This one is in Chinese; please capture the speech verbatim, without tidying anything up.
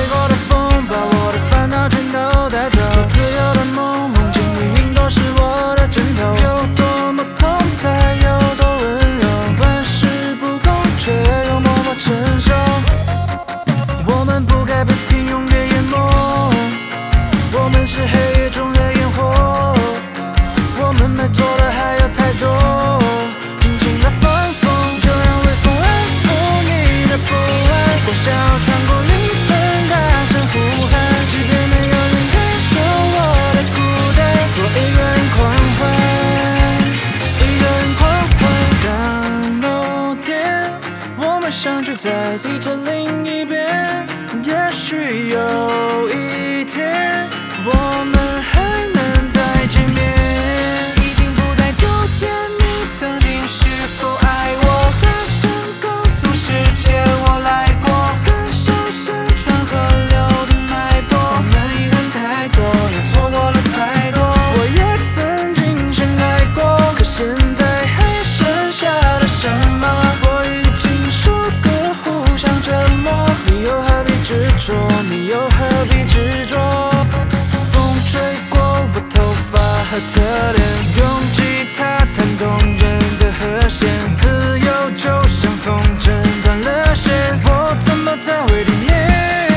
过的风把我的烦恼全都带走，做自由的梦，梦境里云朵是我的枕头。有多么痛才有多温柔，玩世不恭却又默默承受。我们不该被平庸给淹没，我们是黑夜中的烟火，我们没做的还有太多，尽情的放纵，就让微风安抚你的不安。我想要穿过云层，大声呼喊，即便没有人感受我的孤单，我一个人狂欢，一个人狂欢。当某天我们相聚在地球另一边，也许有一天我们还能再见面。 已经不再纠结你曾经是否爱我，大声告诉世界我来过，感受山川河流的脉搏。我们遗憾太多，也错过了太多。 我也曾经深爱过，可现在还剩下了什么？我已经受够互相折磨，你又何必执着？你又何必执着？风吹过我头发和特点，用吉他弹动人的和弦，自由就像风筝断了线，我怎么才会体面？